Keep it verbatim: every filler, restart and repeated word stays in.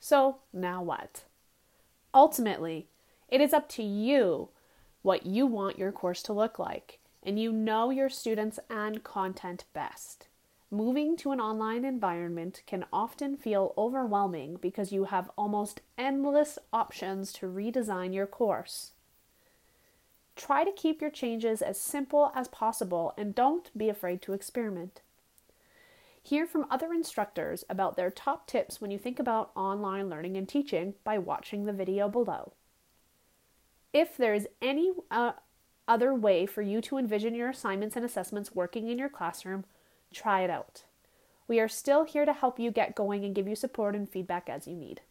So now what? Ultimately, it is up to you what you want your course to look like, and you know your students and content best. Moving to an online environment can often feel overwhelming because you have almost endless options to redesign your course. Try to keep your changes as simple as possible and don't be afraid to experiment. Hear from other instructors about their top tips when you think about online learning and teaching by watching the video below. If there is any uh, other way for you to envision your assignments and assessments working in your classroom, try it out. We are still here to help you get going and give you support and feedback as you need.